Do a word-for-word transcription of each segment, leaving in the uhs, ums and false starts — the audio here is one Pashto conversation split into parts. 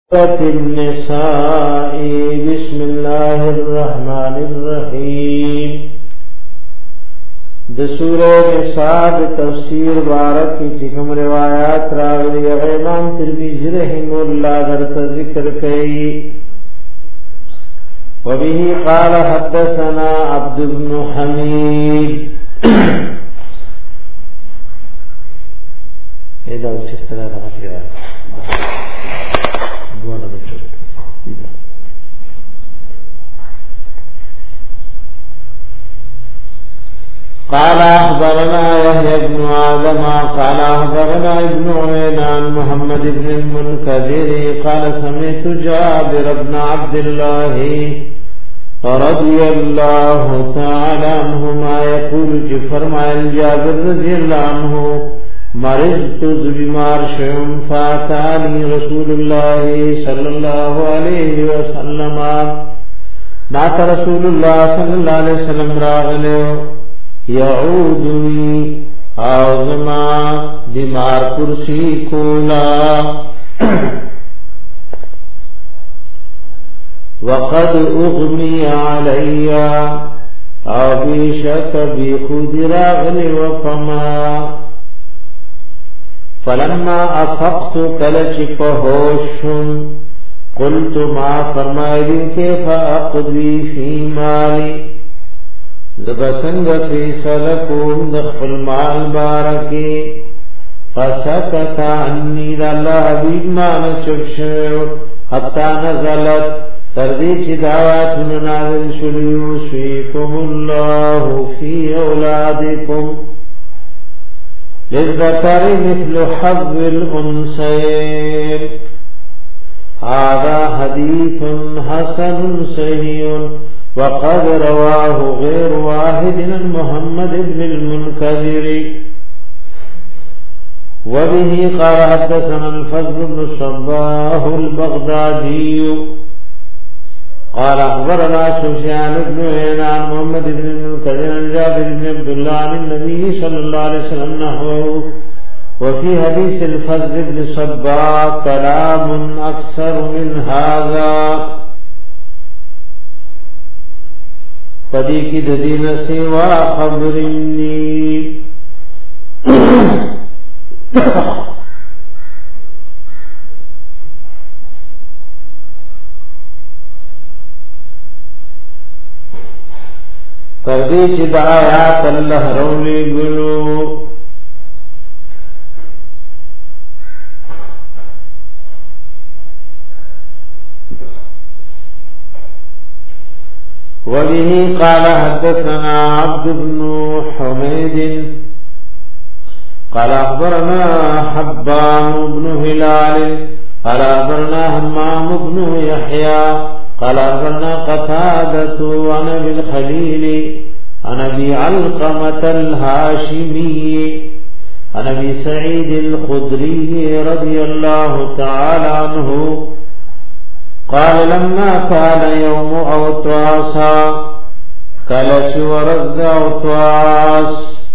النساء بسم الله الرحمن الرحیم د سورہ نساء تفسیر بارک کی کوم روایات راغلی امام ترمذی رحمہ اللہ درته ذکر کړي وبه قال حدثنا عبد بن حمید اذا شفتنا غفيرا قال أخبرنا يحيى بن آدم قال أخبرنا ابن عيينة عن محمد بن المنكدر قال سمعت جابر بن عبد الله رضي الله تعالى عنهما يقول فرمى جابر رضي الله عنه مرضت بمار شم فاتاني رسول الله صلى الله عليه وسلم نات رسول الله صلى الله عليه وسلم راغله يعودني اعظما بیمار کرسی کولا وقد اغمي علي او بیشک بی خود راغلی وفما فلما افقت کلچ پہوشم قلت ما فرمائلی کیف اقضی فی مالی زبسنگ فیصل کون دخل مال بارکی فسکت عنی دا اللہ حبیب مانا چکشو حتی نزلت تردی چی دعواتن نازل شلیو سویکم اللہ فی اولادکم للذکر مثل حظ الانسین هذا حدیث حسن صحیح وقد رواه غير واحد عن محمد بن المنكدر وبه قال حدثنا الفضل بن صباح البغدادي قال أخبرنا سفيان بن عيينة عن محمد بن المنكدر عن جابر بن عبد الله عن النبي صلى الله عليه وسلم نحوه وفي حديث الفضل بن صباح كلام أكثر من هذا پدی کی ددین سوا خبرنی پدی چی دا آیات اللہ رولی گلو وبه قال حدثنا عبد بن حميد قال أخبرنا حبان بن هلال قال أخبرنا همام بن يحيى قال أخبرنا قتادة عن أبي الخليل عن أبي علقمة الهاشمي عن أبي سعيد الخدري رضي الله تعالى عنه قال لما كان يوم اوتواسا کلش ورز اوتواس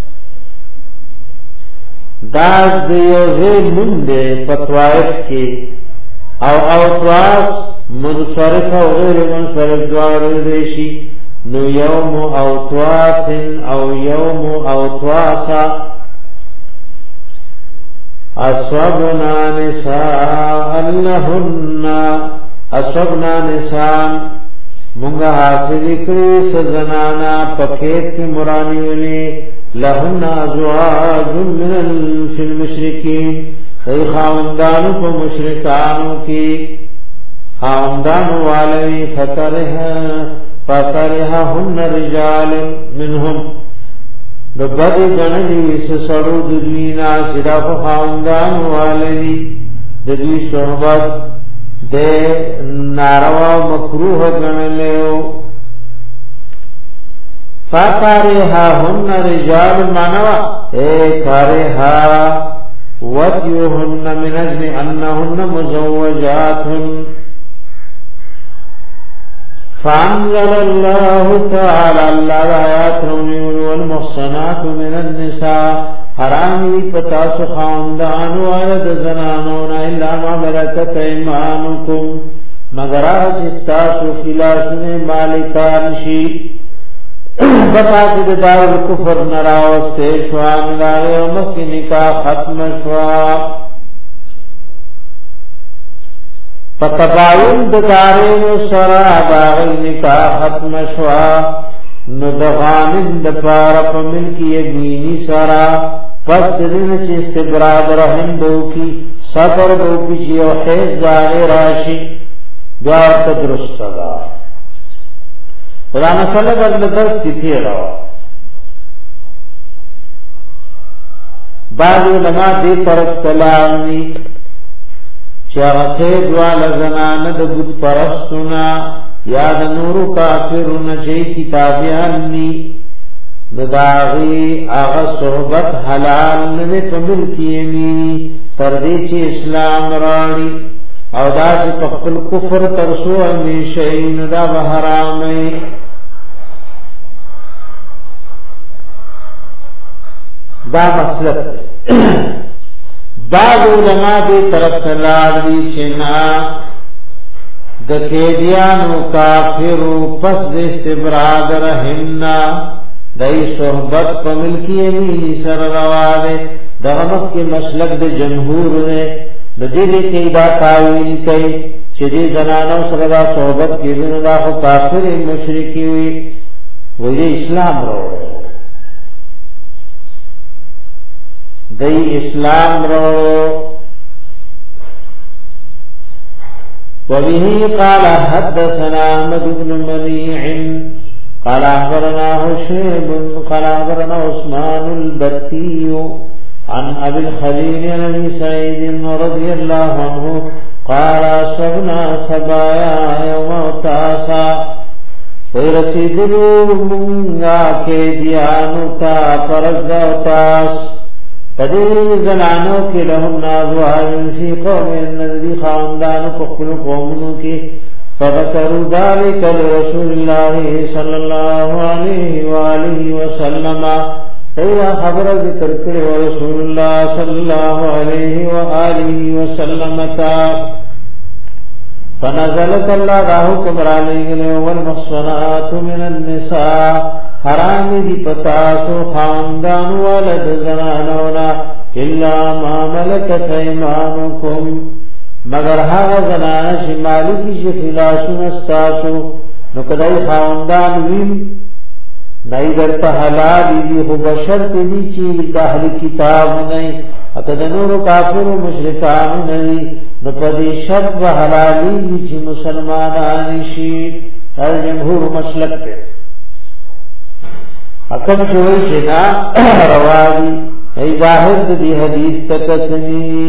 داز دیو غیر منده پتوائف کی او اوتواس منصرف او غیر منصرف دوار دیشی نو یوم اوتواس او یوم اوتواسا اصوبنا نساء لهن اصبنا نسان منگا حاصل کری سزنانا پکیت کی مرانی ولی لہن ازواج من فی المشرکین خی خاوندانو پا مشرکانو کی خاوندانو والوی فترها هن رجال منهم نبد گنلی سسڑو ددوینا صرف خاوندانو والوی ددوی صحبت دے ناروا مکروہ گنلیو فاکارها هن رجال منوا اے کارها وطیوهن من اجل انهن مزوجات فانزل الله تعالى الله آیات رونی والمحصنات من النساء حرامی پتاسو خاندانو آید زنانونا الا ما ملکت ایمانکم مگر آج استاسو خلاسن مالکان شی بطاقد دار الکفر نراوستے شوان لاغی ومکی نکاح ختم شوا فتباین دارین سرا باغی نکاح ختم شوا ندغانن دپار پا ملکی یمینی سرا پس دن چی استبراد رحم دو کی سفر دو کی چی و حیث زاغی راشی بیار تدرست دا خدا مسئلہ بدل درس کی تیرا بعض علماء دی طرف تلاونی چاہ قید والا زنان دا بود پرستنا یا دا نورو کافرون چاہی کتابیانی دا داغی آغا صحبت حلال نوے پمل کی یمینی تردی چی اسلام رانی او دا چی پقل کفر ترسو امیشین دا بحرامی دا مسلک بعض علماء دی طرف تلار دی چنا د کېدیانو کافرو پس د استبراد رحمنا دای صحبت په ملکی یمینی سر رواده دغه مکه مسلک د جمهور نه د دې کې دا تعویل کوي چې دې زنانو سره دا صحبت کېدنه دا خو کافر مشرکی وي وې اسلام وروړي دای اسلام وروړو وبه قال حدثنا احمد بن منيع قال اخبرنا هشيم قال اخبرنا عثمان البتي عن ابي الخليل عن ابي سعيد رضي الله عنه قال صبنا سبايا يوم تاسا ورسيدلو منغا كيديانو تا فرزا تاس فدی زنانو کی لهم نازوائن فی قوم النذی خاندان فقل قومنو کی فذکروا ذلك لرسول الله صلی اللہ علیہ وآلہ وسلم ایوہ خبر ذکر کرے ورسول اللہ صلی اللہ علیہ وآلہ وسلم تا فنزلت اللہ راہو کمرا لگلے والمحصنات من النساء حرامی دی پتاسو خاندان والد زنانونا الا ما ملکت ایمانکم مگر ها زنانا شی مالکی شی خلاسون استاسو نو کدائی خاندان ویم نئی در پا حلالی دی خو بشرط دی چی داخل کتاب نئی اتا دنور کافر و مشرکان نئی نو پا دی شرط و حلالی دی چی مسلمانانی شی هر جمهور مسلک پہ حکم شوئی شنا روادی ای ظاہر دی حدیث تکتنی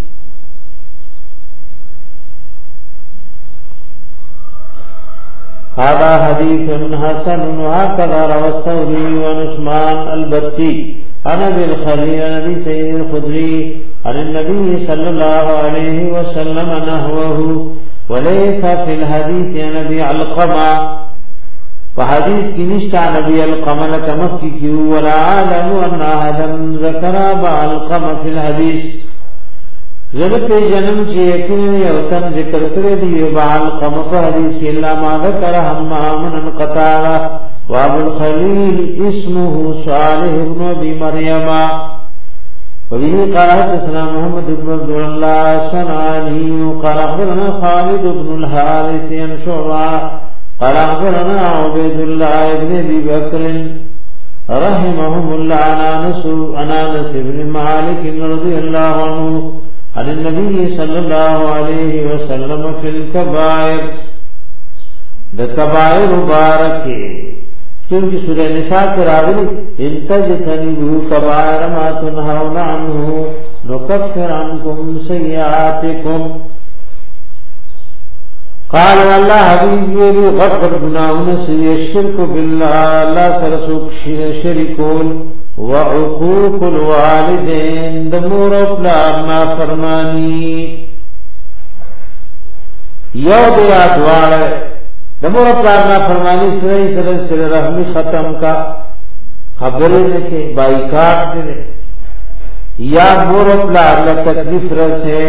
هذا حديث حسن وهكذا روى الثوري وعثمان البتي عن ابي الخليل عن ابي سعيد الخدري عن النبي صلى الله عليه وسلم نحوه وليس في الحديث عن ابي علقمه فحديث کی نشتا نبی القمه لکمکی کیو ولا عالم ان احدا ذکر ابا القمه في الحديث زلت جنم چی یقین یوتن ذکر کرے دی ابا القمه في حدیث الا ما ذکر حمام من قطاع وابو الخليل اسمه صالح بن ابي مريم وبه قال حدثنا محمد بن عبد الله صنعاني قال اخبرنا خالد بن الحارث عن شعبة قال اخبرنا عبيد الله بن ابي بكر رحمهم الله عن انس بن مالك رضي الله عنه عن النبي صلى الله عليه وسلم في الكبائر الكبائر مبارك کیونکہ سورہ نساء کے راوی انتجتنبوا کبائر ما تنهون عنه نكفر عنكم سيئاتكم قال والله حبیبی بھی غفر گناہوں سے شرک باللہ اللہ سرسوک شرکون وعقوق الوالدین دمور اپلار نافرمانی یو دیا دوار دمور اپلار نافرمانی سرئی سرئی سر رحمی ختم کا خبریں کے بائیکاٹ دے یا مور و پلار له تکلیف رسے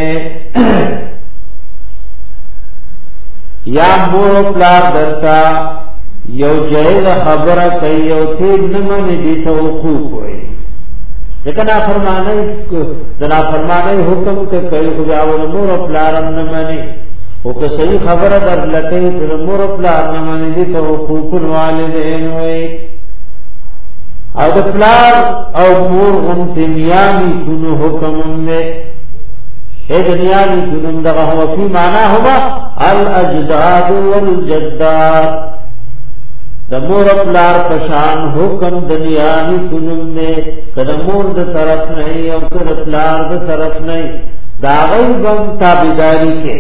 یا مور و پلار درتا یو جایز خبره کوي یو تیر نه مني دي ته حقوق وي لیکن فرمانه دنا فرمانه حکم ته کوي خو اول مور او پلار نه مني او که صحیح خبره در لته ته مور او پلار نه مني دي ته حقوق الوالدین وي او د پلار او مور هم دنیاوی کونو حکم نه اے دنیاوی کونو دغه هو فی معنا هو الاجداد والجدات د مور پلار پشان حکم دنیاوی کونو نه کله مور د طرف نه او کله پلار د طرف نه دا غیبم تابعداری کې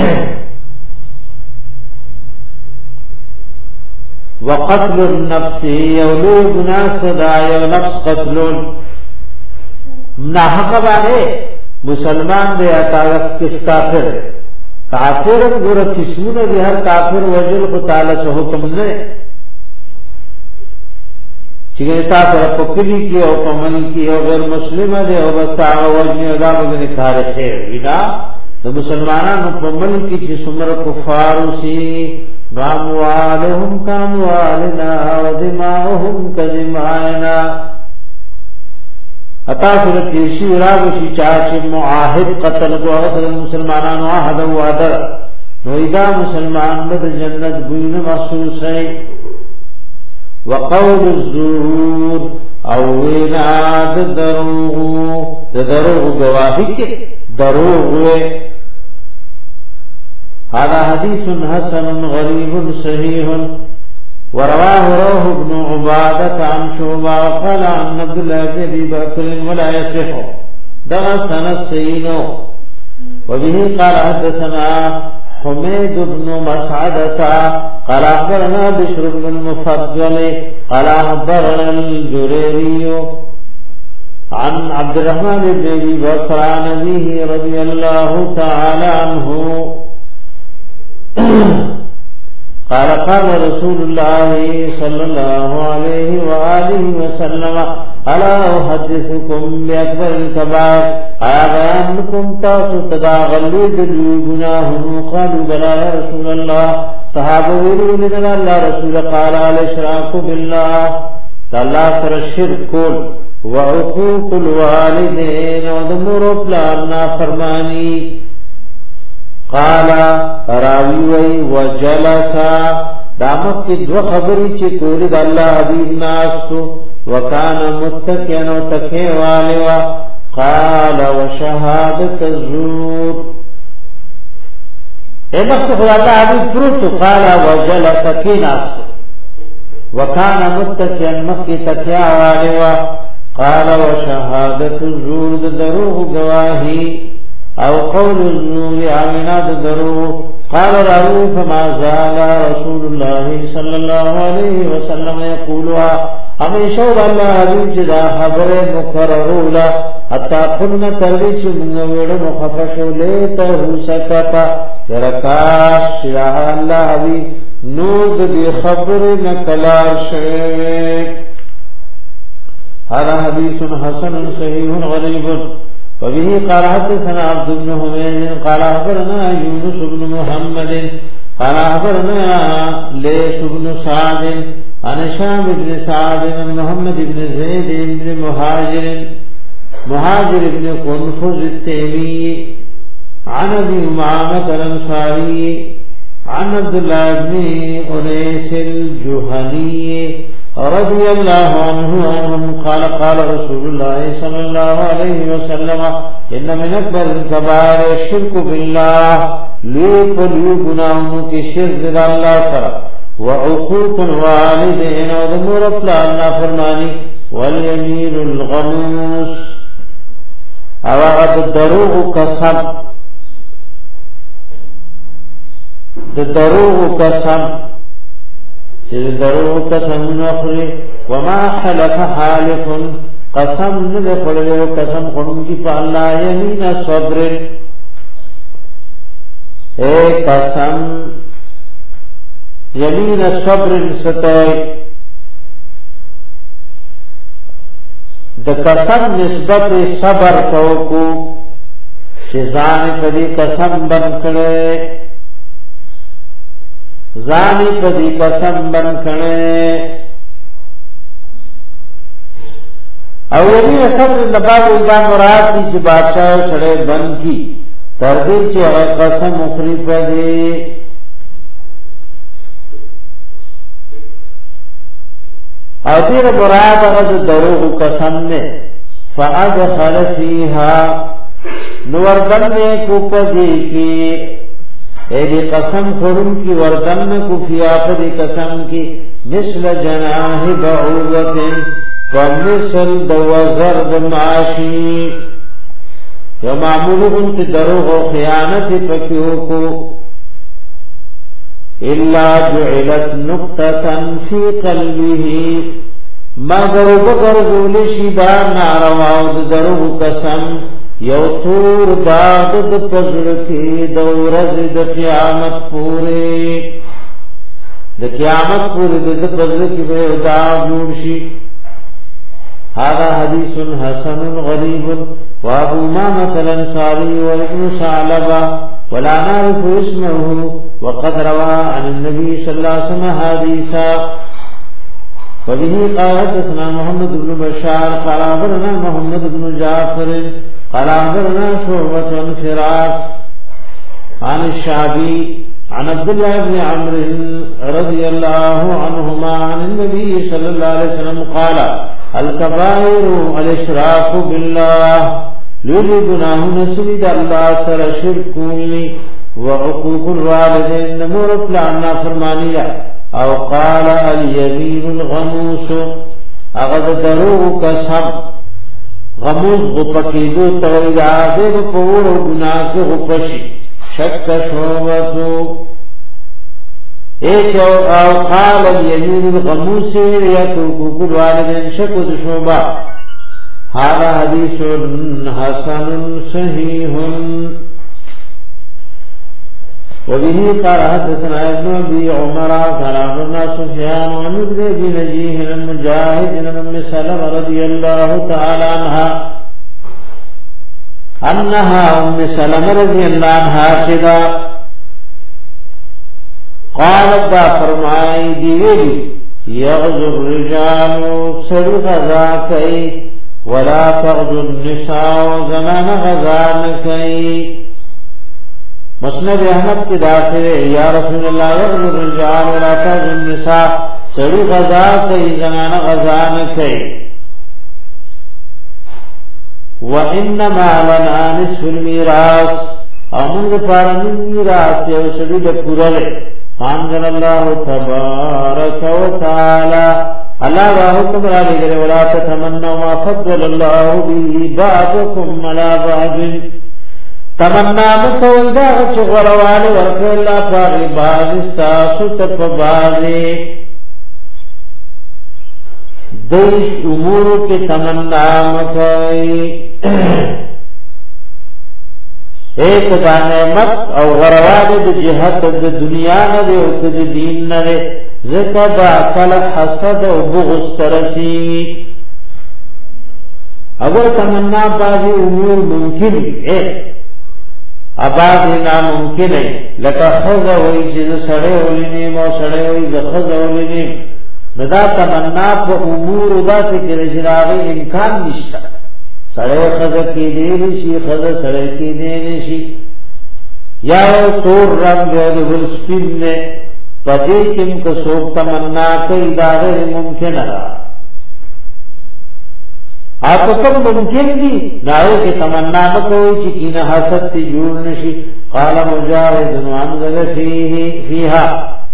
وقتل النفس یولو گناہ صدا یو نفس قتلون ناحق بانے مسلمان دے اتارف کس کافر کافر گورا کسمون دے ہر کافر وجل کو تعالی سے حکم نے چکہ تاثر پکلی کی او پمن کی او غیر مسلم دے او بستا وجنی ادا بگنی کار خیر وینا تو مسلمانان پمن کی چی سمر کفارو سی واموالهم كاموالنا ودماؤهم كدمائنا اتا صورت کیشی راوشی چاچی معاہد قتل کو اغسر مسلمانان واحد وادر نویدہ مسلمان بد جنت بین محسوس ہے وقول الزور اویناد دروغ دروغ گواہی کے دروغ ہوئے هذا حديث حسن غريب صحيح ورواه روح بن عبادة عن شعبة وقال عن عبد الله بن أبي بكر ولا يصح ده سند سينو وبه قال حدثنا حميد بن مسعدة قال أخبرنا بشر بن المفضل قال أخبرنا الجريري عن عبد الرحمن بن أبي بكر عن أبيه رضي الله تعالى عنه قال قال رسول الله صلى الله عليه وآله وسلم ألا أحدثكم بأكبر الكبائر أيغانكم تاسو تداغلو دلو گناهم قالوا بلا يا رسول الله صحابه ویلو لنا الله رسول قال الاشراك بالله الله سر الشرك وعقوق الوالدين ودمر بلارنا فرماني قال راوی وی وجلسا دامت کی دو خبری چی کولی دا اللہ حبیب ناستو وکانا متکین و تکین والوا قال وشهادت الزور اے مقصد خدا اللہ حبیب پروتو قال وجلسا کی ناستو وکانا متکین مکی تکین والوا قال وشهادت الزور دروغ گواہی او قول الزور عمنا درو قال راوي فما زال رسول الله صلى الله عليه وسلم يقولها ہمیشہ اللہ حبیب جدا خبر مکررولا حتی قلنا تردیش من ویڑ مخفشو لیتا ہو سکتا درکاش شراح اللہ حبیب نود دی خبر نکلار شیک هذا حدیث حسن صحیح غریب وبه قال حدثنا عبد بن حميد قال أخبرنا يونس بن محمد قال أخبرنا ليث بن سعد عن هشام بن سعد عن محمد بن زيد بن مهاجر مهاجر بن قنفذ التيمي عن أبي أمامة الأنصاري عن عبد الله بن أنيس الجهني رضي الله عنه عنهم قال قال رسول الله صلى الله عليه وسلم إن من أكبر الكبائر الشرك بالله ليق ليقناهم كشرك الله سرى وعقوق الوالدين وذمور أطلالنا فرماني واليمين الغموس أوغد الدروغ قسم الدروغ قسم چې درو قسم نخري وما حلف حالف قسم نه خوري قسم خورم کی په الله یمین صبر اے قسم یمین صبر ستای د قسم نسبت صبر کو چې ځان په دې قسم بن کړي ځان په دې قسم بن کړي او یې صبر د باب دا مراد دي چې بادشاہ سره بن کی تر دې چې قسم مخری په دې او دې مراد هغه دروغ قسم نه فادخل فيها نور دننے کو پدی کی اے دی قسم خورن کی وردن کو فیا پدی قسم کی مثل جناح بعوضت ومثل دوزر دمعاشی یو معمولون کی دروغ و خیانت پکیو کو الا جعلت نقطتا فی قلبه مگر بگر گولشی دا نارواو دروغ قسم یو تور داغ د پزړ کې د ورځ د قیامت پورې د قیامت پورې د پزړ کې به داغ جوړ شي هذا حديث حسن غريب وابو امامه الانصاري وابن ثعلبه ولا نعرف اسمه وقد روى عن النبي صلى الله عليه وسلم حديثا وبه قال حدثنا محمد بن بشار قال أخبرنا محمد بن جعفر قال أخبرنا شعبة عن فراس عن الشعبي عن عبد الله بن عمرو رضي الله عنهما عن النبي صلى الله عليه وسلم قال الكبائر الاشراك بالله لولي گناہ نسلد اللہ سر شرکونی وعقوق الوالدین نمور پلانا فرمانیہ او قال اليمين الغموس اغد دروغ قسم غموس غپکیدو توید آدھے پور و گناہ کے غپشی شک شعبتو ایچ او قال اليمين الغموس یکو کل والدین شک شعبہ هذا حدیث حسن صحیح وبه قال حدثنا ابن ابي عمر قال ابن سفيان عن ابن ابي نجيه المجاهد بن ام سلمة رضي الله تعالى عنها انها ام سلمة رضي الله عنها كذا قالت فرمائي ديوي يغزو الرجال سر غزا كي ولا تغزو النساء زمان غزا نكي مسند احمد کی داخل یا رسول اللہ یغزو الرجال ولا تغزو النساء سڑی غزا کئی زنان غزا نکئی وانما لنا نصف المیراث امن پارن میراث یو سڑی د پورے انزل الله تبارک وتعالى اللہ حکم را لے ولا تتمنوا ما فضل الله به بعضكم على بعض تمنا مکوئی دا چه غروال ورکو اللہ پاغی بازی ساسو تپ بازی دیش امورو کی تمنا مکوئی ایک دا نعمت او غروال دا جہت دا دنیا ندے او دا دین ندے ذکر دا کل حسد او بغض ترسی اگر تمنا بازی امور ممکن ایک اباد ناممکن ہے لکه خزه وای چې سړی ولینی مو سړی وای ز خزه ولینی ندا تمنا په امور داسې کې رجراغي امکان نشته سړی خزه کې دی نشي خزه سړی کې دی نشي یا تور رنگ د ولسپین نه پدې کې کو سو تمنا کوي دا ممکن نه آپ کم ممکن دی ناو کی تمنا مکوئی چی کین حسد تی جوڑ نشی قال مجاہد وانزل فیه فیها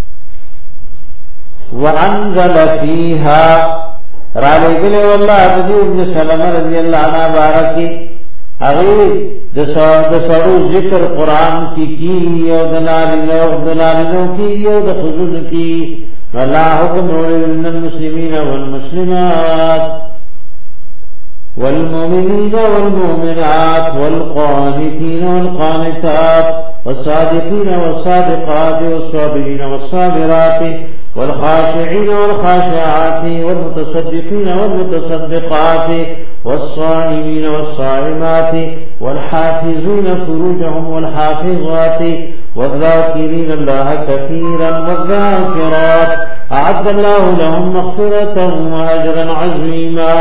وانزل فیها را لے گلے واللہ عبدی ابن سلم رضی اللہ عنہ بارکی اغیر دسارو ذکر قرآن کی کی یو دلالنو دلالنو کی یو دخزن کی واللہ حکم روڑی من المسلمین والمسلمات والمؤمنين والمؤمنات والقانتين والقانتات والصادقين والصادقات والصابرين والصابرات والخاشعين والخاشعات والمتصدقين والمتصدقات والصائمين والصائمات والحافظين فروجهم والحافظات والذاكرين الله كثيرا والذاكرات أعد الله لهم مغفرة وأجرا عظيما.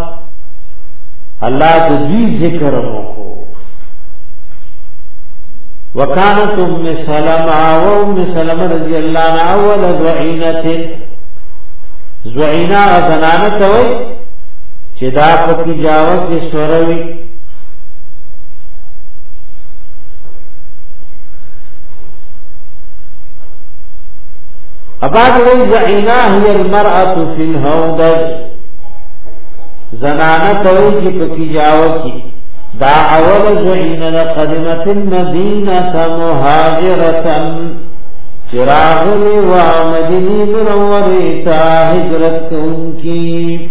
الله تجي ذکر وکړو. وكانت ام سلمہ و ام سلمہ رضی اللہ عنہ اول ذعینت ذعینا زنانه وی چې دا پکې جاوه کې سوروي اباد وی ذعینا هي المرأة في الهودج زنانه وی چې پکې جاوه کې دا اول زعین قدمت المدینة مهاجرة چراغلی و مدینی منوریتا ہجرت انکی.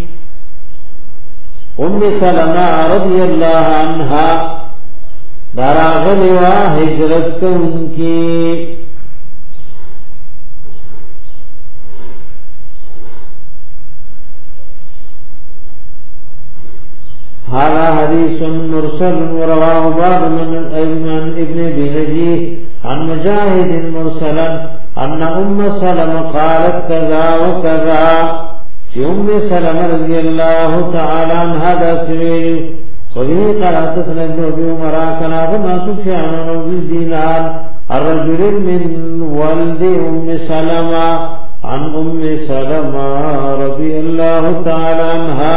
ام سلمہ رضی اللہ عنہا داراغلی و ہجرت انکی. هذا حديث مرسل ورواه بعض من الأئمة ابن بنجيه عن مجاهد مرسلا أن أم سلمة قالت كذا وكذا. في أم سلمة رضي الله تعالى عن هذا سويل وبه قال حدثنا ابن أبي عمر كان أبا سفيان بن دينار الرجل من ولد أم سلمة عن أم سلمة رضي الله تعالى عنها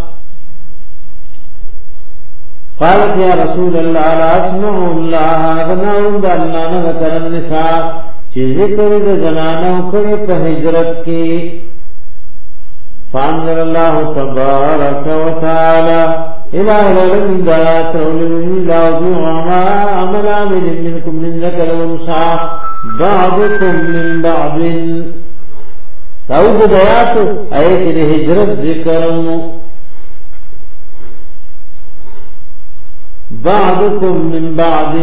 قالت يا رسول الله لا اسمع الله غناهم بالله ذكر النساء چې ذکر د زنانو کړي په هجرت کې. فانزل الله تبارك وتعالى الى الذين دعوا لا وما عمل عامل منكم من ذكر وانثى بعضكم من بعض. داود آیات ایت د هجرت ذکرمو بعضكم من بعض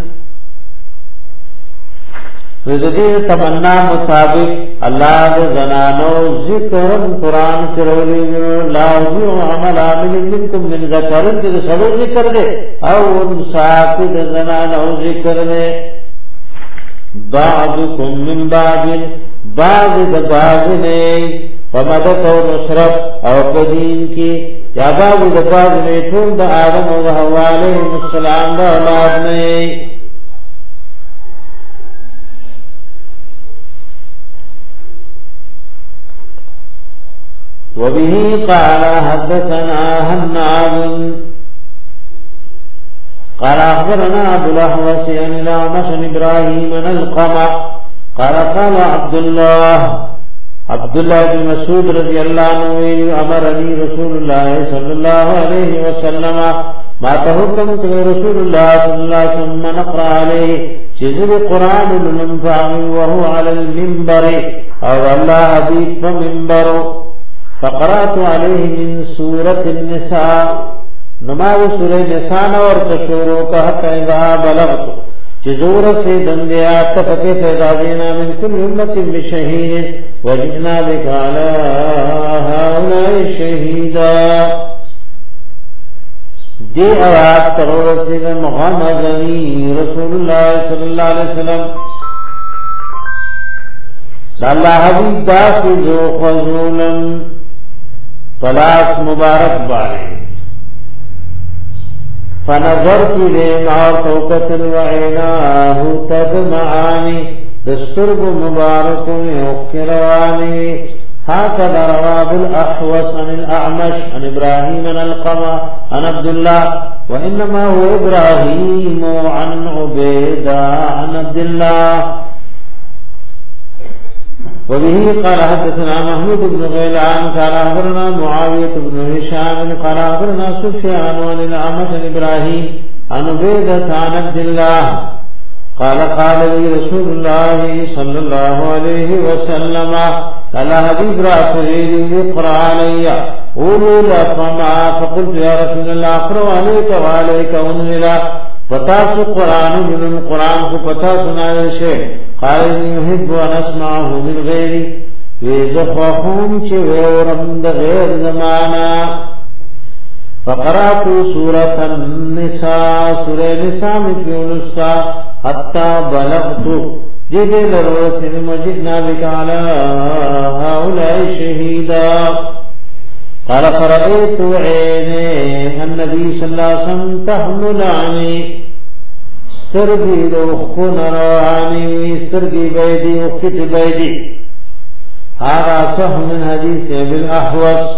رضی تمنا مطابق الله زنانو ذکر قرآن کرولی لا یو عمل عامل منکم من ذکر دې سبو ذکر دے او انصاف د زنانو ذکر دے. بعضكم من بعض بعض د بعض نے فمدد او نصرت او قدین کی یا بعض د بعض نے ټول د آدم او حوا علیهم السلام د اولاد نے. وبه قال حدثنا هناد قال اخبرنا عبد الاحوص عن الاعمش عن ابراهيم عن القمع قال قال عبد الله عبد الله بن مسعود رضي الله عنه امرني رسول الله صلى الله عليه وسلم ما تحكم رسول الله صلى الله عليه وسلم نقرا عليه شذر القران المنفع وهو على المنبر او الله حبيب فمنبر. فقرات عليه من سورة النساء نماز سورة النساء اور تشورو کا حتی اذا بلغت جزور سے دندیات تفتے فیضادینا من کل امت بشہید وجئنا بك على هؤلاء شہیدا. دی آیات ترور سے مغمزنی رسول اللہ صلی اللہ علیہ وسلم اللہ حبیب داسی جو خضولن پلاس مبارک بارے. فنظرت لهم اور توقت وعیناه تدمعانی دسترگ مبارک اقروانی. هكذا رواه ابو الاحوص عن الاعمش عن ابراهيم عن القمع عن عبد الله وانما هو ابراهيم عن عبيدة عن عبد الله. وبه قال حدثنا محمود بن غيلان قال اخبرنا معاوية بن هشام قال اخبرنا سفيان عن الاعمش عن ابراهيم عن عبيدة عن عبد الله قال قال لي رسول الله صلى الله عليه وسلم قال حبيب رسول اقرا علي قولوا لكما فقلت يا رسول الله اقرا عليك وعليك انزل فتاس قرآن من القرآن کو پتا سنائے شے. قال اني يحب ان اسمعه من غيري ویزخوهم چه ویورم دا غیر زمانا فقراتو سورة النساء سورة نساء مکیونستا حتی بلغتو جدی لرسل مجدنا بک علا هؤلاء شہیدا قال فرأيت عيني النبي صلى الله عليه وسلم تحمل عني سترگی دوخون روانی سترگی بیدی وقت بیدی هذا صح من حدیث بالاحوص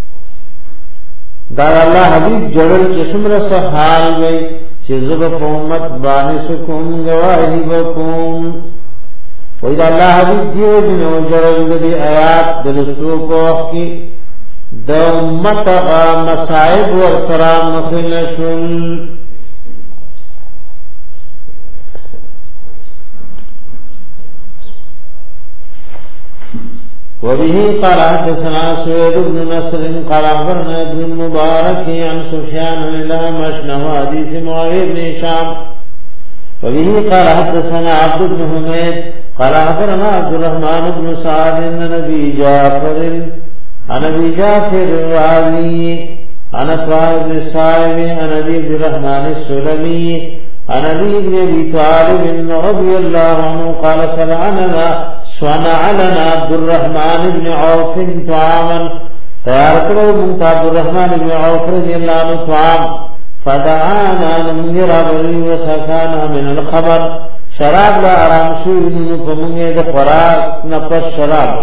دار اللہ حبیب جڑل چشم رسا حال گئی چیزب قومت بانس کن گواہی بکن وید اللہ حبیب دیو جنو جڑل دی آیات دلستو کو کی د امت غا مصائب ورسرام مخلصل وبه قال حدثنا سويد بن نصر قال أخبرنا ابن المبارك عن سفيان الأعمش نحو حديث معاوية بن هشام وبه قال حدثنا عبد بن حميد قال أخبرنا عبد الرحمن بن سعد عن أبي جعفر عن أبي جعفر الراوي عن أطهار بن الصائب عن أبي عبد الرحمن السلمي عن علي بن أبي طالب رضي الله عنه قال صنعنا صنع لنا عبد الرحمن بن عوف طعاما فياركره من عبد الرحمن بن عوف رضي الله عنه طعام فدعانا نمير بني وسكانا من الخبر شراب لا آرام شوئن فمنه ده قرار نفس شراب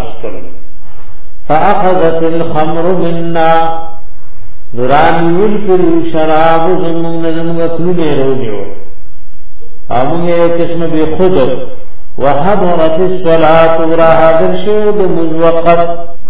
فأخذت الخمر منا نرانی ولکل شراب زمون نزمون کلونه روجو امون یو قسم بی خود وحضرت الصلاة ورا حاضر شود مزوقت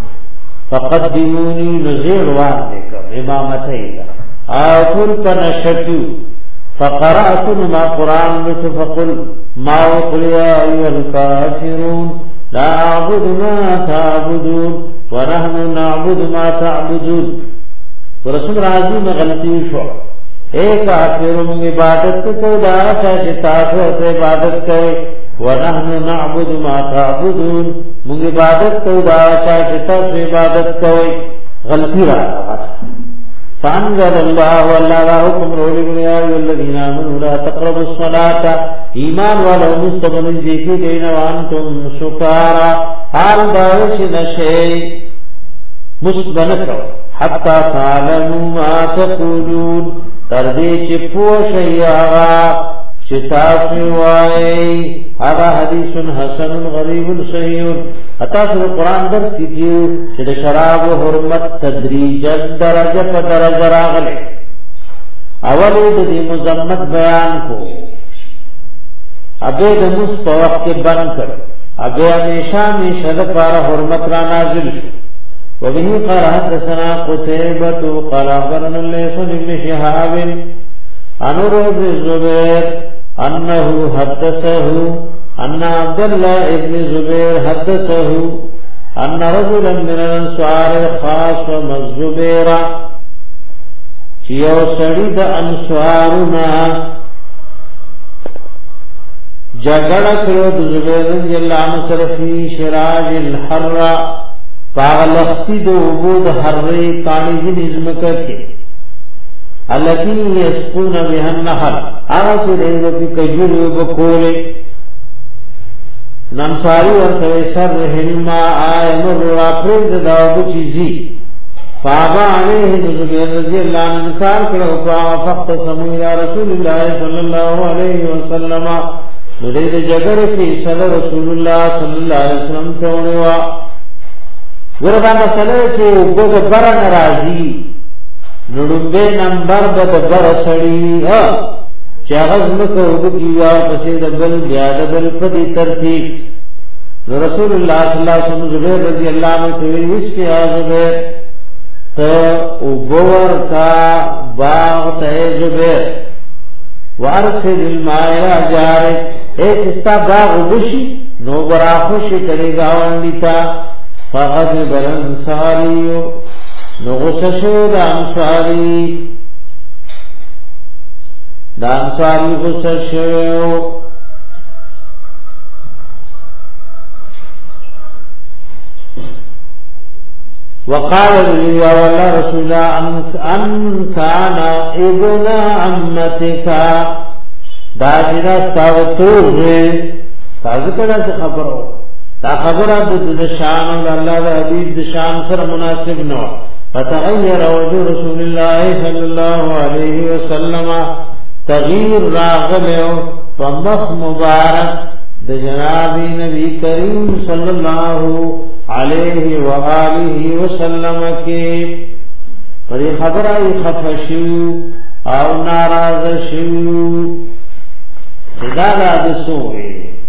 فقدمونی نزیر واحدکم امامتینا آتون پنشکو فقرأت ما قرآن لتفقل ما وقل يا أيها الكافرون لا أعبد ما تعبدون ونحن نعبد ما تعبدون رسول راضی میں غلطی شو ایک آخر من عبادت کو دارا چاہے تاسو عبادت کرے ونحن نعبد ما تعبدون من عبادت کو دارا چاہے تاسو عبادت کرے غلطی رہا فانزل الله والله حكم رول يا ايها الذين امنوا لا تقربوا الصلاه ایمان والا مستقبل ذکر دین وانتم سکارا حال دارش نشی مستبنک حتى تعلموا ما تقولون تردی چ پوشی آغا چتاسی وائی هذا حدیث حسن غریب صحیح اتاثر قرآن در سیکیو چد شراب و حرمت تدریجا درجہ پا درجہ راغلے اولی دی مزمت بیان کو ابے دمس پا وقت بند کر ابے ہمیشہ ہمیشہ دپارا حرمت را نازل شو وبه قال حدثنا قتيبة قال أخبرنا الليث بن شهاب عن عروة بن الزبير أنه حدثه أن عبد الله بن الزبير حدثه أن رجلا من الأنصار خاصم الزبير چیو سړی د انصارنا جګړه کړو د زبیر رضی الله عنه سره فی شراج الحر پاغلختی دو عبود حرری کانیزی نظمکہ کے اللتی یسقون بها النحر آغا سے دیگو پی کجوری بکولے نمساری ورطوی سر رحلما آئے مر را پرد داو چیزی فابا علیہ نزبیر رضی اللہ عنہ انکار کرو فاغا فقت سمویل رسول اللہ صلی اللہ علیہ وسلم ندید جگر کی صلی رسول اللہ صلی اللہ علیہ وسلم تونیوا وردا مسئلہ چې وګ بر ناراضي نړمبه نمبر د بر سړی ها چې هغه زمکه وګیا پسې د بل بیا د بل په ترتیب رسول الله صلی الله علیه وسلم زبیر رضی الله عنه ته ویش کې هغه ته وګور کا باغ ته زبیر وارسل الماء جارک ایک استا باغ وشي نو برا خوشي کړي گاونډی تا فغضب الانصاری نغسشو دا انصاری دا انصاری غسشو وقال يا والله رسول ان كان ابن عمتك دا جنا تاوتور تاسو کله خبرو دا خبره د شان الله د حبيب د شان سره مناسب نو فتغير وجه رسول الله صلى الله عليه وسلم تغيير راغلو فمخ مبارک د جناب نبی کریم صلی الله علیه و آله وسلم کې پر خبره خفشو او ناراض شو دا د سوې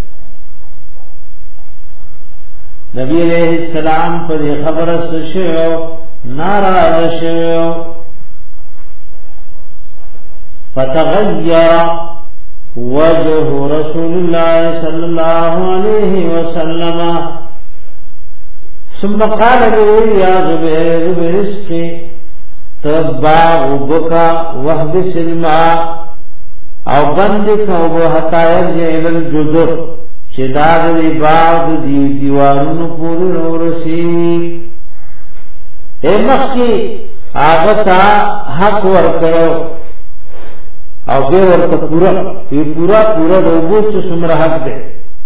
نبی علیہ السلام پر خبره شو ناراض شو فتغير وجه رسول الله صلى الله عليه وسلم ثم قال له يا زبير برزقي تبا وبكى وحبس الماء او بندك وحتى يرجع الى الجدر چدار لباد دی دیوارونو پوری ورسی اے مخی آغتا حق ورکڑو او بے ورکا پورا یہ پورا پورا روبوت سے سمرا حق دے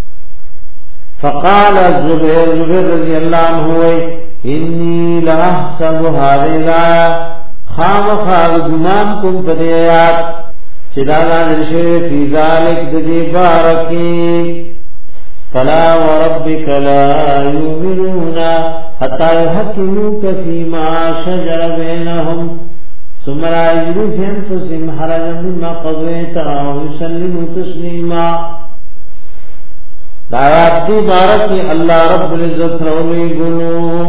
فقال الزبیر زبیر رضی اللہ عنہ ہوئے انی لحسب حاضرہ خام خواہ گمان کم پدیات چدانا نرشے فی ذالک دی بارکی فلا وربك لا يؤمنون حتى يحكموك فيما شجر بينهم ثم لا يجدوا في أنفسهم حرجا مما قضيت ويسلموا تسليما لا يأتي بارك الله رب العزة رولي قلوب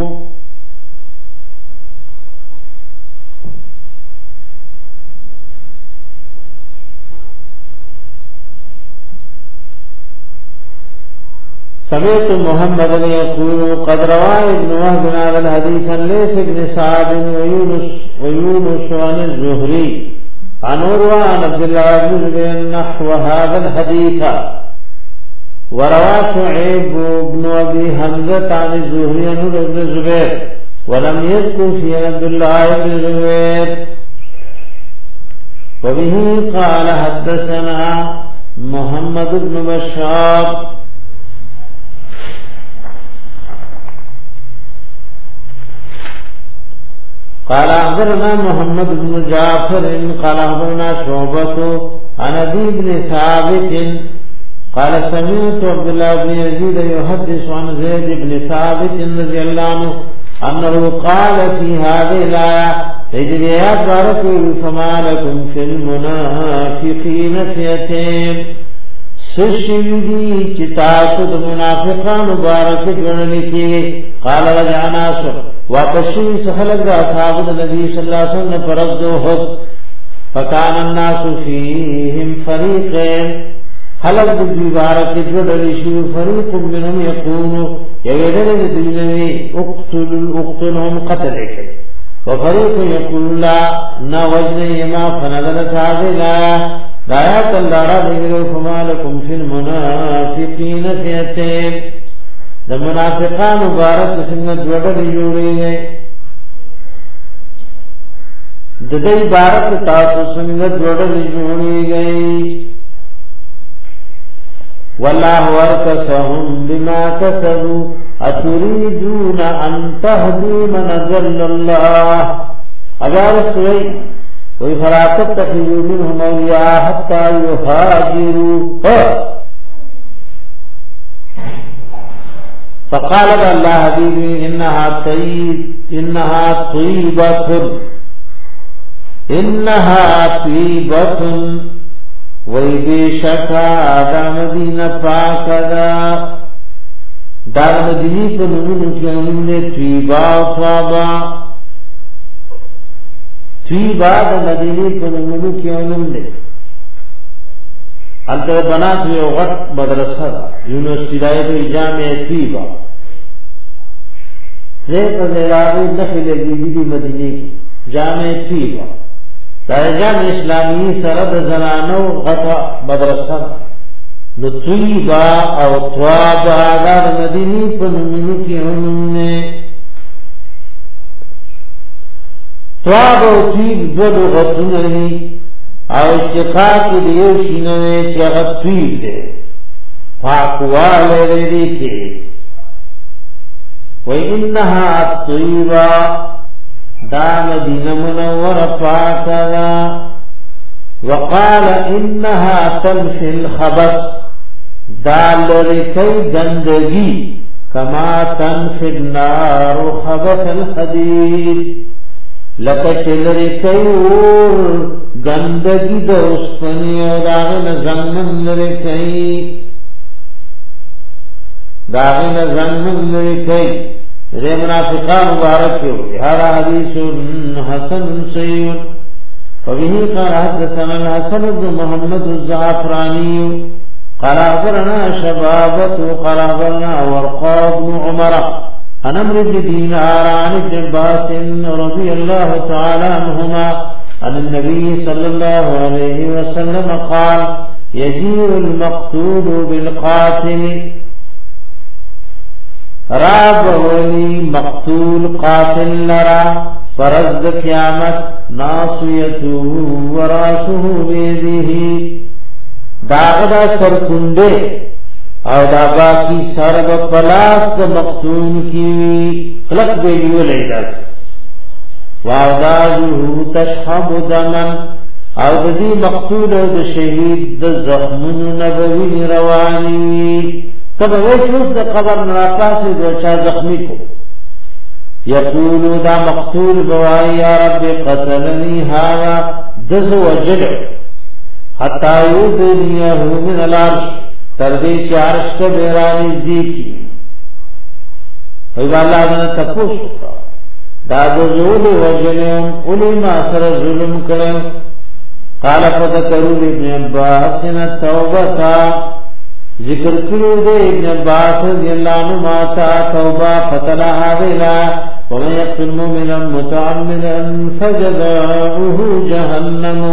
سمعت محمد يقول قد روى ابن وهب هذا الحديث عن ليس بن سعد ويونس ويونس عن الزهري عن عروة عن عبد الله بن زبير نحو هذا الحديث وروى شعيب بن ابي حمزة عن الزهري عن ابن الزبير ولم يذكر في عبد الله بن زبير وبه قال حدثنا محمد بن بشار قال أخبرنا محمد بن جعفر قال أخبرنا شعبة عن أبي بن ثابت قال سمعت عبد الله بن يزيد يحدث عن زيد بن ثابت رضي الله عنه أنه قال في هذه الآية إذ بارك فما لكم في المنافقين فئتين سشيدي كتاب المنافقان مبارك ورنكي قال رجعنا سر واپسی سخلق اصحاب النبي صلى الله عليه وسلم فرض حد فكان الناس فيهم فريقين خلق ببارك جدلشو فريق منهم يقول يغدر الدنيا اقتل اقتلهم قتلك وفريق يقول لا نوجن ما فنزلت هذه الآية دعايات الله رضي فما لكم في المنافقين فئتين د منافقان مبارک څنګه جوړل جوړي گئے د دې بارک تاسو څنګه جوړل جوړي گئے والله ورکسهم بما كسبوا اتريدون ان تهدوا من ضل الله اگر سوئی کوئی فراتت تخیلوا منهم اولیاء حتى يهاجروا فقال الله حبيبي انها طيب انها طيبه انها طيبه وای بشکا دا مدینه پاک دا دا مدینه په نومونو کې نومونه طیبا طابا طیبا د مدینه په نومونو کې نومونه انته بنات یو غټ مدرسه ده یونیورسيټي د جامعه طیبا زه په لارې داخله کې د مدینه کې جامعه طیبا دا جامعه اسلامي سره د زنانو غټه مدرسه نو طیبا او طابا د مدینه په نومونو کې نومونه تواب او طیب دو لغتون دی او اشتقاق دیو شینوی چه اغا طیب دی پاکوال ریدی کی وی انہا الطیبا دا مدینہ منور پاکا وقال انہا تنفی الخبث دا لرکی گندگی کما تنفی النار خبث الحدید لکچل رکی اور گندگی دا اسفنی و داغن زمن لرکی داغن زمن لرکی ذی منافقان مبارک ہو هذا حدیث حسن صحیح وبه قال حدثنا الحسن بن محمد الزعفراني قال أخبرنا شبابة قال أخبرنا ورقاء بن عمر عن عمرو بن دينار عن ابن عباس رضي الله تعالى عنهما عن النبي صلى الله عليه وسلم قال يجيء المقتول بالقاتل راب ولی مقتول قاتل لرا فرز قیامت ناصیتو وراسو بیدیه داغدا سرکنده او دا باقی سرب پلاس مقتول کیوی خلق بیلیو لیداز وعداجه تشحب دمن او دی مقتول او دا شهید دا زخمون نبوی روانی تب ویشوز دا قبر نراکاس دو چا زخمی کو یقولو دا مقتول بوائی یا رب قتلنی هایا دز وجل حتی یودنیہو من الارش تردیش عرش کا بیرانی زیکی ویبا اللہ دن تپوش دا دزول وجلیم اولی ما سر ظلم کرم قال فذکروا ابن عباس التوبتا ذکر کرو دے ابن عباس رضی اللہ عنہ ماتا توبہ فتلہا دیلا ومن یقتل مؤمنا متعمدا فجزاؤه جہنم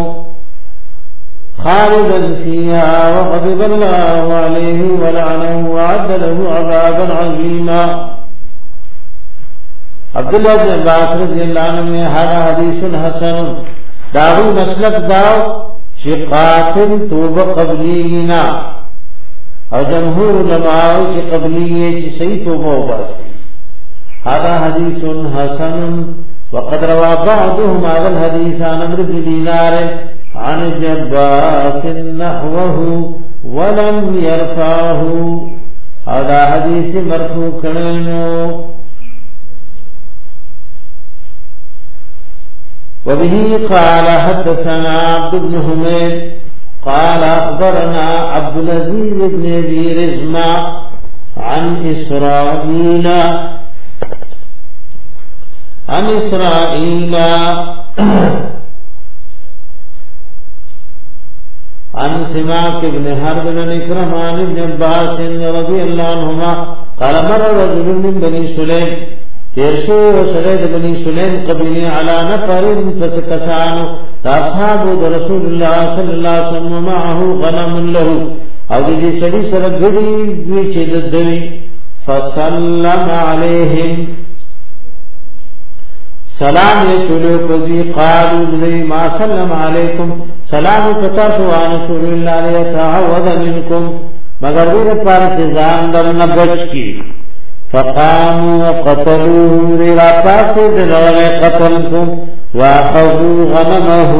خالدا فيها وغضب الله عليه ولعنه وعد له عذابا عظيما عبداللہ بن عباس رضی اللہ عنہ میں هذا حدیث حسن داو مسلک داو چی قاتل توبہ قبلینا اور جمهور علماء کی قبلیه چې صحیح توبه وباسي هذا حديث حسن وقد روى بعضهم هذا الحديث عن عمرو بن دينار عن ابن عباس نحوه ولم يرفعه هذا حديث مرفوع کړنو وبه قال حدثنا عبد بن حميد قال أخبرنا عبد العزيز بن أبي رزمة عن إسرائيل عن إسرائيل عن سماك بن حرب بن إكرم عن ابن عباس رضي الله عنهما قال مر رجل من بني سليم تیرشو وسرد بني سليم قبلی على نفر فسكسانو اصحاب رسول الله صلى الله عليه وسلم معه غنم له او دې سړي سره غړي وی چې ددوي فسلم عليهم سلام یې کوي قالوا لي ما سلم عليكم سلام تاسو عن رسول الله يتعوذ منكم مگر دې پر ځان درنه بچ کی فقاموا وقتلوه ذرا فاسد لغا قتلكم واخذوا غنمه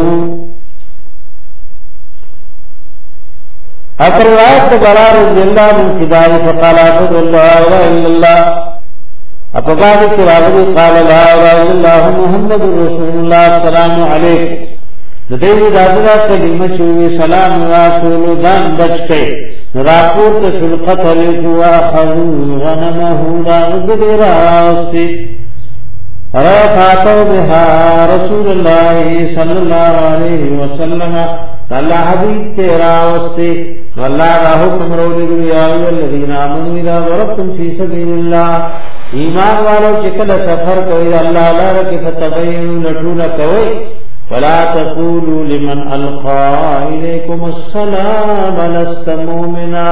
اکر روایت برار رضی اللہ من کدار فقال اخذ اللہ لا الا اللہ اپباد کراغی قال لا الا اللہ محمد رسول اللہ السلام علیکم ندیوی دادرہ کلمہ چوی سلام رسول دان بچتے راپور ته القتل واخذوا غنمه لا غدر راسي رفعوا بها رسول الله صلى الله عليه وسلم الله حبيب تیرا وسي والله کا حکم رولي يا ايها الذين امنوا اذا ضربتم في سبيل الله ایمان والو چې کله سفر کوي الله لاره کې فتبينوا لټونه کوي ولا تقولوا لمن القى اليكم السلام لست مؤمنا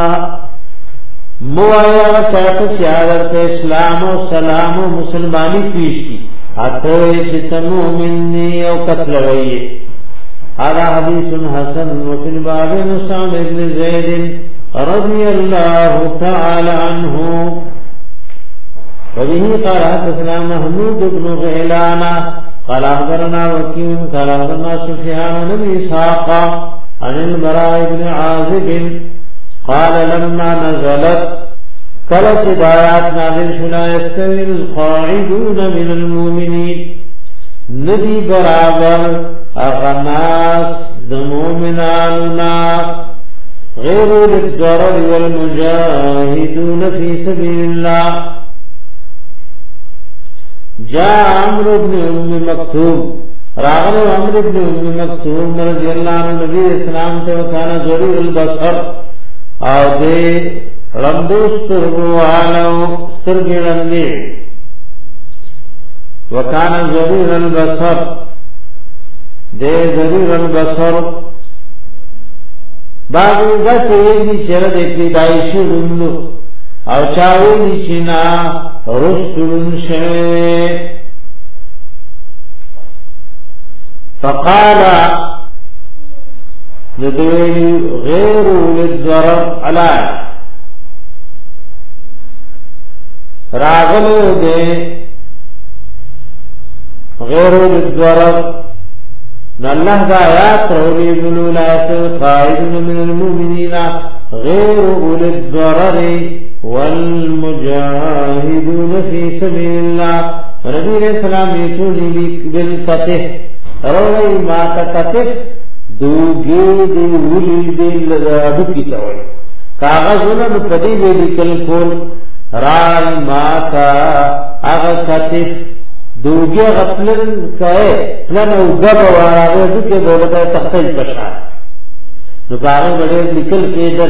موایا چاہتے سیادت اسلام و سلام و مسلمانی پیش کی اتوی چتمو منی او قتلوی. هذا حدیث حسن وفي الباب نصام ابن زید رضی اللہ تعالی عنہ وبه قال حدثنا محمود بن غيلان قال اخبرنا وكيع قال اخبرنا سفيان بن اسحاق عن البراء بن عازب قال لما نزلت كلت دايات نازل شنا يستوي القاعدون من المؤمنين ندي برابر اغناس دمومناننا غير للضرر والمجاهدون في سبيل الله. جاء عمرو بن ام مكتوم راغب عمرو بن ام مكتوم رضي الله عنه نبي اسلام ته كان ضرور البصر او دې رندوس ترغوالو سترګړندې وكان ضرور البصر دې ضرور البصر باغو غسې دې چر دې پیدایشي وندو او چاوي نشنا رسول شيء فقال ندوي غير للضرر على راغلو دے غير للضرر نالله دا آیات رولی بلولات قائدن من المؤمنین غير أولي الضرر والمجاهدون في سبيل الله. نبی علیہ السلام یتونی بالکتف روی ما کتف دوگی دی ولی دی لدادو کی تاوی کاغذونا پدی دی لکل کول رای ما کا اغا کتف دوگی غفلن کئے پلن او گب وارا دو کے بولتا تختج پشا نو کاغذ بڑے لکل کے در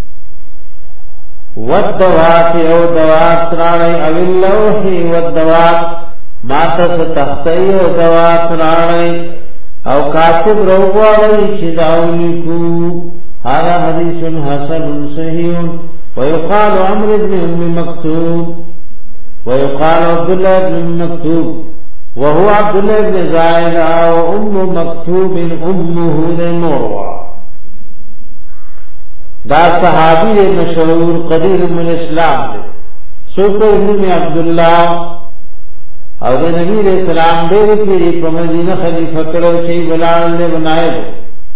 والدوات او دوات راڑی او اللوحی والدوات ماتس تختی او دوات راڑی او کاتب روغوالی چداولیکو. هذا حدیث حسن صحیح ويقال عمرو بن ام مكتوم ويقال عبد الله بن مكتوم وهو عبد الله بن زائد وام مكتوم امه لنوروا. دا صحابی دے مشهور قدیر من اسلام دے سوکر ابن عبداللہ او دے نبی علیہ السلام دے رکھیری پا مدینہ خلیفہ کرو شئی بلال دے بنائے دے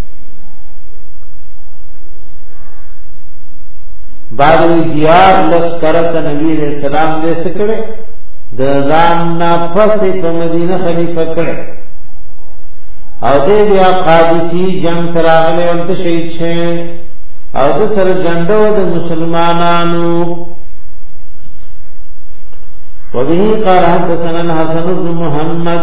بعدوی دیار لسکرت نبی علیہ السلام دے سکڑے دے زامنا پسی پا مدینہ خلیفہ کرے او دے بیا قادسی جنگ تراغلے انت شہید چھیں او د سر جنډو د مسلمانانو. وبه قال حدثنا الحسن بن محمد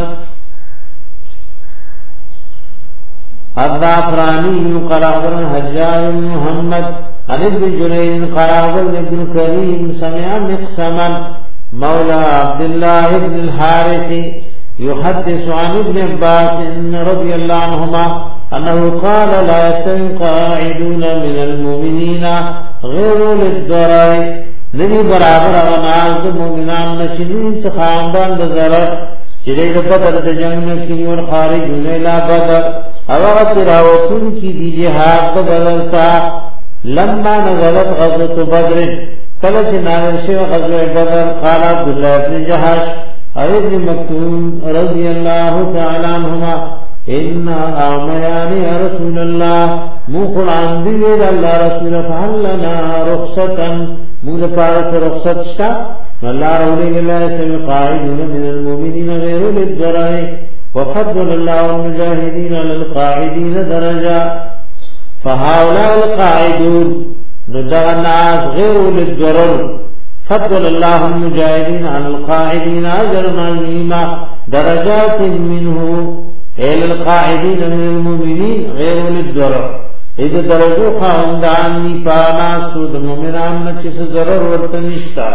الضعفراني قال اخبرنا حجاج بن محمد عن ابن جرير قال اخبرنا ابن كريم سمع مقسما مولى عبد الله بن الحارث يحدث عن ابن عباس رضي الله عنهما أنه قال لا يستوي قاعدون من المؤمنين غير للضرر. نبی برابر اغناز مومنان نشنین سخاندان دا ضرر چلے دا بدر دا جنگ نکی اور خارجون الى بدر اوغت راوتن کی دی جہاد دا بدر تا. لما نزلت غزوة بدر کلچ نازل غزوة بدر قال عبداللہ بن جحش اور ابن مکتوم رضی اللہ تعالی عنہما ان اعمیان یا رسول اللہ مو قرآن دیوید اللہ رسول فحل لنا رخصتا مو پارت رخصت شتا اللہ رولی اللہ سمی قاعدون من المؤمنین غیر للضرر وفضل اللہ المجاہدین للقاعدین درجہ. فهؤلاء القاعدون ندغناس غیر للضرر فضل الله المجاهدين على القاعدين اجرا عظيما درجات منه الى القاعدين من المؤمنين غير للضرر. اذا درجو خاندانی پانا سود مومنان نچس ضرر ورتنشتا.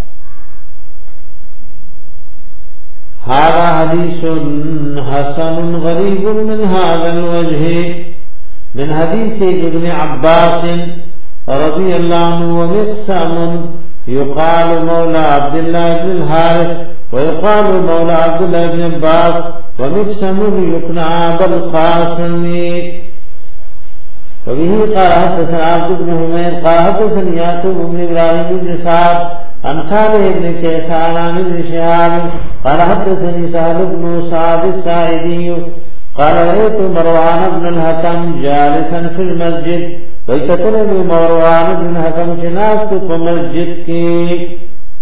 هذا حديث حسن غريب من هذا الوجه من حديث ابن عباس رضي الله عنه ومقسم يقال مولى عبد الله بن الحارث ويقال مولى عبد الله بن عباس ومقسم يقنع بالقاسم. وبه قال حدثنا عبد بن حميد قال حدثني يعقوب بن ابراهيم بن سعد عن صالح بن كيسان عن ابن شهاب قال حدثني سهل بن سعد الساعدي قال رأيت مروان بن الحكم جالسا في المسجد ويتكلم مروان بن الحكم جناست في مسجد کی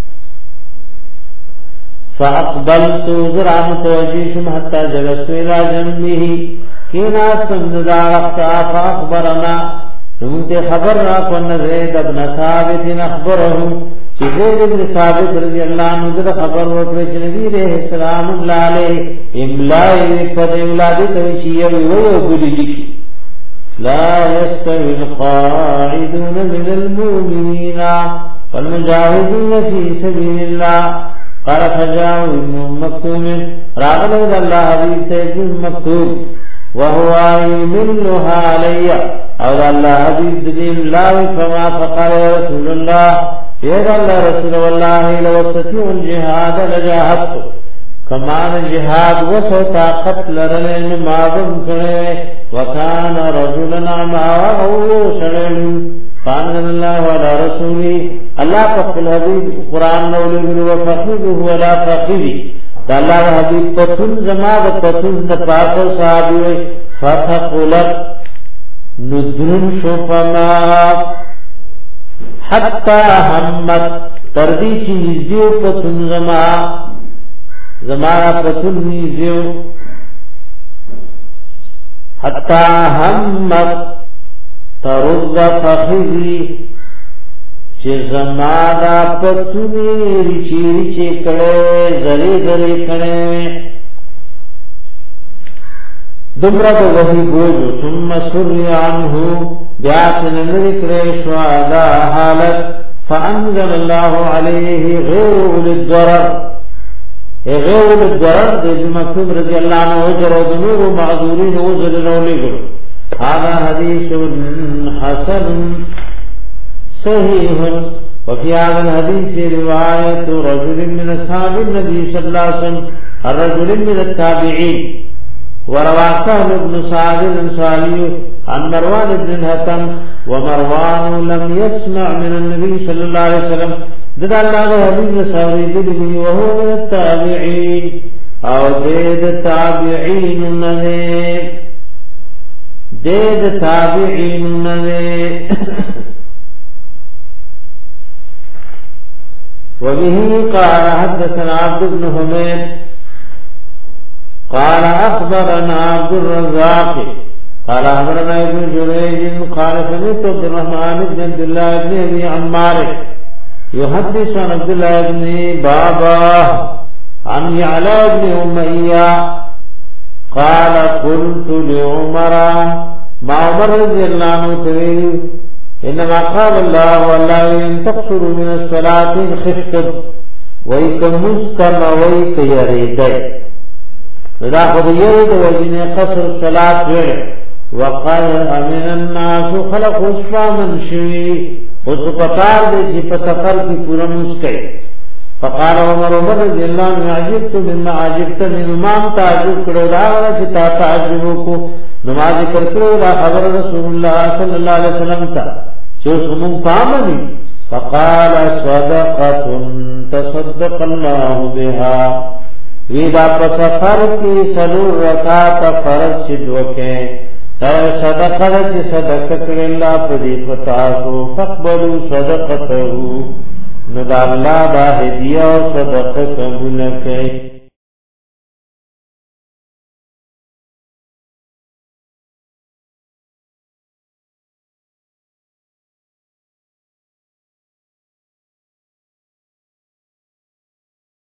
فاقبلت ذرا متوجيشم حتى جلست الى جنبه كينا سمدا وقتا فاخبرنا نمت خبر راكن زيد بن ثابت اخبره چې زید بن ثابت رضی الله عنه د خبر ورکړي چې نبی عليه السلام علیه املای په اولاد ته شی ویو ګلی لیکي لا يستوي القاعدون من المؤمنين والمجاهدون في سبيل الله. قال فجاء ابن مكتوم راغب الله حبيب ابن مكتوم وهو يملها علي او الله حبيب دين لا فما فقال يا رسول الله يا الله رسول الله لو استطيع الجهاد لجاهدت كمان جهاد وسو طاقت لرلن ما بم کړي وكان رجلنا معه سرل قال الله على رسولي الله فقل حبيب قران نو له وفقه ولا فقيري دا الله حبيب پتون زما د پتون د پاکو صحابي فتقلت ندرن شفما حتى همت تردی چی نزدیو پتون زما زما پتون نزدیو حتى همت ترد فخذی چی زما دا پتونی ریچی ریچی کڑے زری زری کڑے دمرا تو وہی بوجھو ثم سری عنہ بیاتن ذکر شہداء حالت فانزل اللہ علیہ غیر للضرر غیر للضرر دے مکتوب رضی اللہ عنہ وجر و دنور و معذورین وزر رولی گل. هذا حدیث حسن صحیح وفي هذا الحديث رواية رجل من أصحاب النبي صلى الله عليه وسلم الرجل من التابعين وروى سهل بن سعد الأنصاري عن مروان بن الحكم ومروان لم يسمع من النبي صلى الله عليه وسلم دد الله حبيب صحابي دلبي وهو من التابعين او دد تابعين نذي دد تابعين نذي. وبه قال حدثنا عبد بن حميد قال اخبرنا عبد الرزاق قال اخبرنا ابن جريج قال سمعت عبد الرحمن بن عبد الله بن ابي عمار يحدث عن عبد الله بن بابا عن يعلى بن اميه قال قلت لعمر ما عمر رضي الله عنه انما قال الله والله ان تقصروا من الصلاه خفتم ويكم مستم ويك يريدي دا خود يريد وجن قصر الصلاه جوړ وقال امن الناس خلق وصفا من شوي وسقطار دي په سفر کې پورا مسکي. فقال عمر رضي الله عنه عجبت مما عجبت من امام تعجب کړو دا چې تا تعجب کو نماز ذکر کړو دا خبر رسول الله صلى الله عليه وسلم تا چې سمون پامني. فقال صدقه تصدق الله بها ویدا په سفر کې سلور رکعات فرض شدوکه تا صدقه چې صدقه کړي الله په دې پتا سو فقبلوا صدقته نو دا الله دا هدیه او صدقه قبول کړي.